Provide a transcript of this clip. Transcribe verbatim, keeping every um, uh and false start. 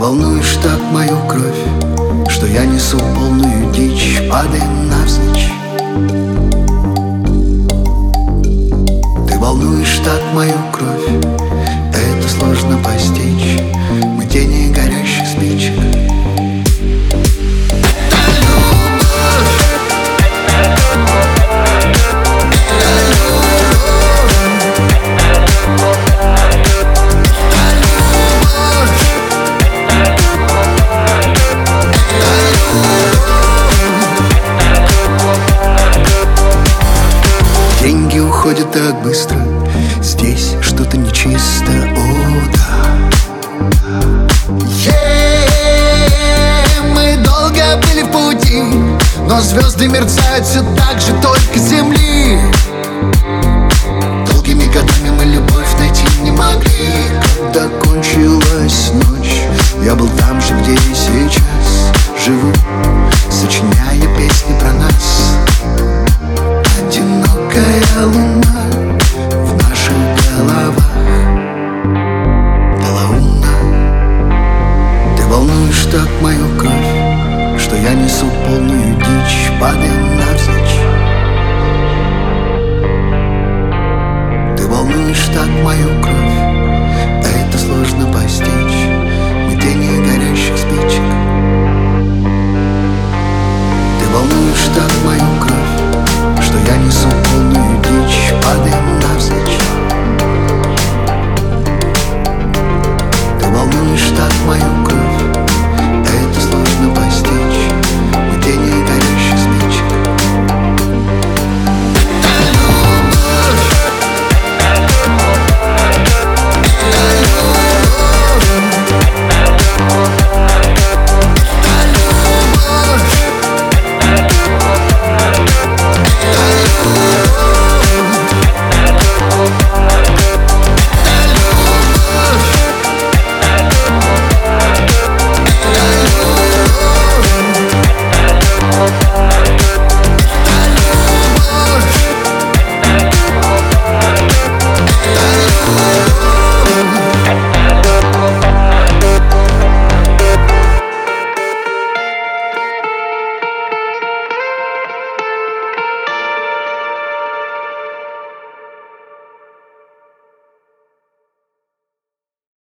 волнуешь так мою кровь, что я несу полную дичь, падаем навзничь. Ты волнуешь так мою кровь, это сложно постичь. Мы тени горящих спичек. Деньги уходят так быстро, здесь что-то нечисто, о да. Yeah, мы долго были в пути, но звезды мерцают все так же, только с земли. Долгими годами мы любовь найти не могли. Когда кончилась ночь, я был там же, где и сейчас живу, сочиняю.